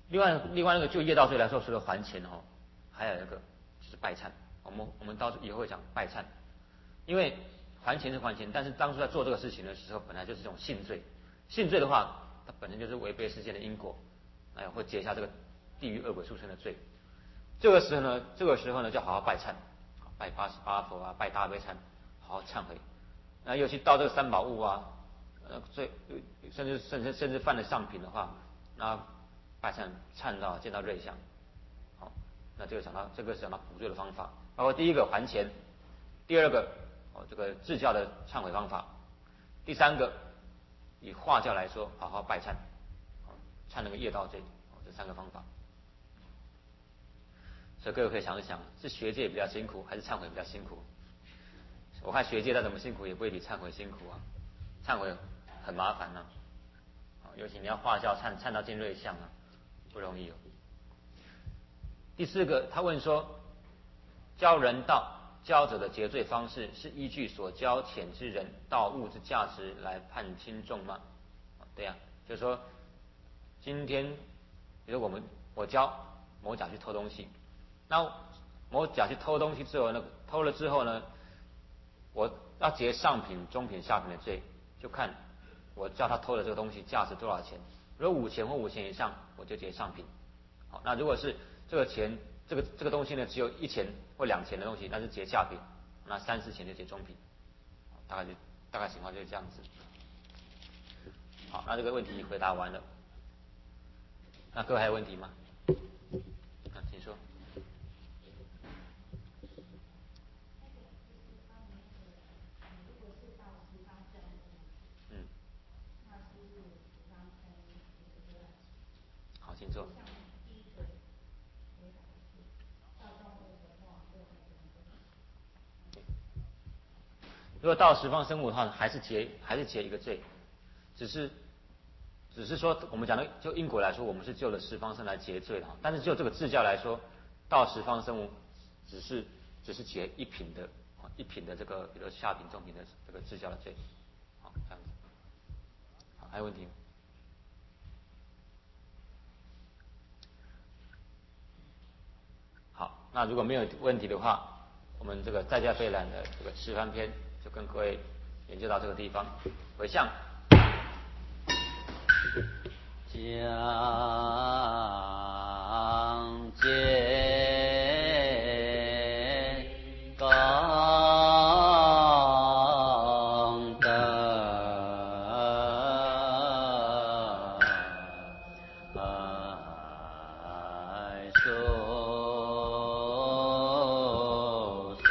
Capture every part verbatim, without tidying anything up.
另外另外那个就业道罪来说，除了还钱哦，还有一个就是拜忏。我们我们到以后会讲拜忏，因为还钱是还钱，但是当初在做这个事情的时候，本来就是这种性罪。性罪的话，它本身就是违背世间的因果，哎，会结下这个地狱恶鬼畜生的罪。这个时候呢，这个时候呢，就好好拜忏，拜八十八佛啊，拜大悲忏，好好忏悔。那尤其到这个三宝物啊，呃，最甚至甚至甚至犯了上品的话，那拜忏忏到见到瑞相，好，那这个讲到这个是讲到补罪的方法，包括第一个还钱，第二个哦这个治教的忏悔方法，第三个以化教来说，好好拜忏，忏那个业道罪，这三个方法。所以各位可以想一想，是学界比较辛苦，还是忏悔比较辛苦？我看学界再怎么辛苦，也不会比忏悔辛苦啊。忏悔很麻烦呢、啊，尤其你要化教忏忏到见瑞相啊，不容易哦。第四个，他问说，教人道，教者的结罪方式是依据所教遣之人道物之价值来判轻重吗？对呀、啊，就是说，今天比如我们我教某甲去偷东西。那某甲去偷东西之后呢，偷了之后呢，我要结上品、中品、下品的罪，就看我叫他偷的这个东西价值多少钱。如果五钱或五钱以上，我就结上品。好，那如果是这个钱，这个这个东西呢，只有一钱或两钱的东西，那是结下品。那三四钱就结中品。大概就大概情况就是这样子。好，那这个问题回答完了。那各位还有问题吗？啊，请说。好，请坐。如果到十方生物的话，还是结还是结一个罪，只是只是说我们讲的就因果来说，我们是就了十方生来结罪的，但是就这个治教来说，到十方生物只是只是结一品的一品的这个，比如下品中品的这个治教的罪。好，这样子。好，还有问题吗？好，那如果没有问题的话，我们这个在家备览的这个十番篇就跟各位研究到这个地方。回向。 将见功德爱殊胜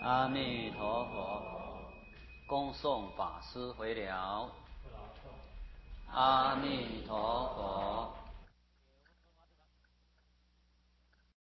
阿弥陀佛，恭送法师回了。阿弥陀佛。